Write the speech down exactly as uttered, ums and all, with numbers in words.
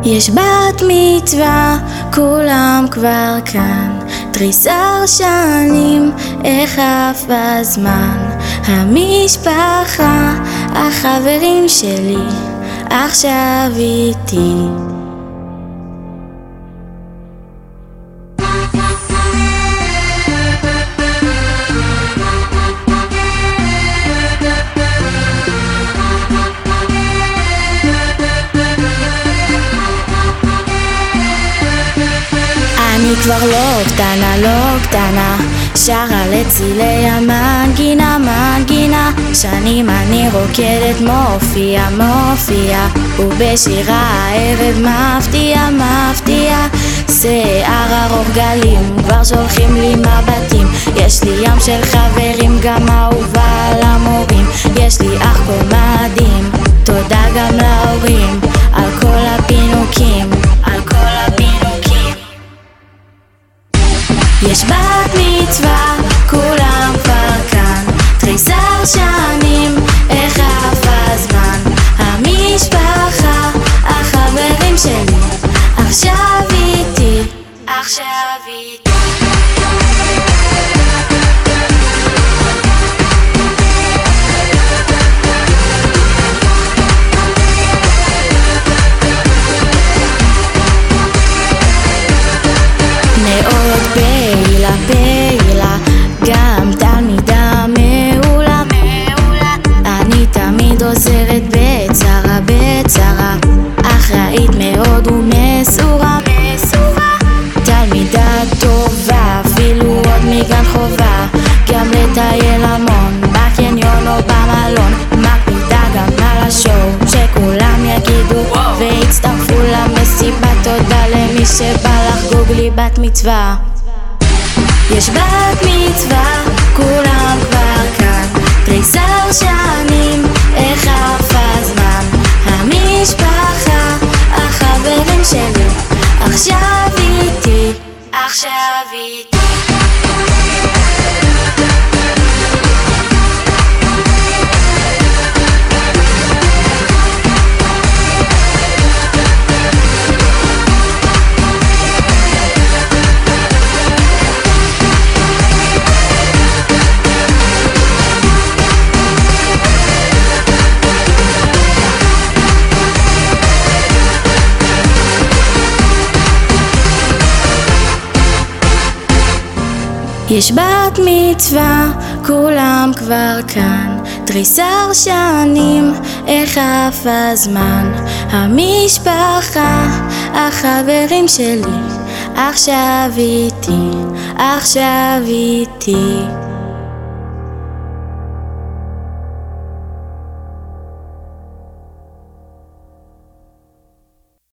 יש בת מצווה, כולם כבר כאן, תריסר שנים, איך עף בזמן. המשפחה, החברים שלי, עכשיו איתי. אני כבר לא קטנה, לא קטנה, שרה לצילי המנגינה, מנגינה. שנים אני רוקדת, מופיע, מופיע, ובשירה הערב מפתיע, מפתיע. שיער ארוך גלים, כבר שולחים לי מבטים. יש לי ים של חברים, גם אהובה על המורים. יש לי אח כה מדהים, תודה גם להורים, על כל הפינוקים, על כל הפינוקים. יש בת מצווה, כולם כבר כאן, תריסר שנים, איך עף הזמן. המשפחה, החברים שלי, עכשיו איתי, עכשיו איתי. מאוד פעילה, פעילה, גם תלמידה מעולה, מעולה. אני תמיד עוזרת בצרה, בצרה, אחראית מאוד ומסורה, מסורה. תלמידה טובה, אפילו עוד מגן חובה, גם לטייל המון, בקניון או במלון. מקפידה גם על השואו, שכולם יגידו והצטרפו למסיבה. תודה למי שבא לחגוג לי בת מצווה. יש בת מצווה, כולם כבר כאן, תריסר שנים, איך עף הזמן. המשפחה, החברים שלי, עכשיו איתי, עכשיו איתי. יש בת מצווה, כולם כבר כאן, תריסר שנים, איך עף הזמן. המשפחה, החברים שלי, עכשיו איתי, עכשיו איתי.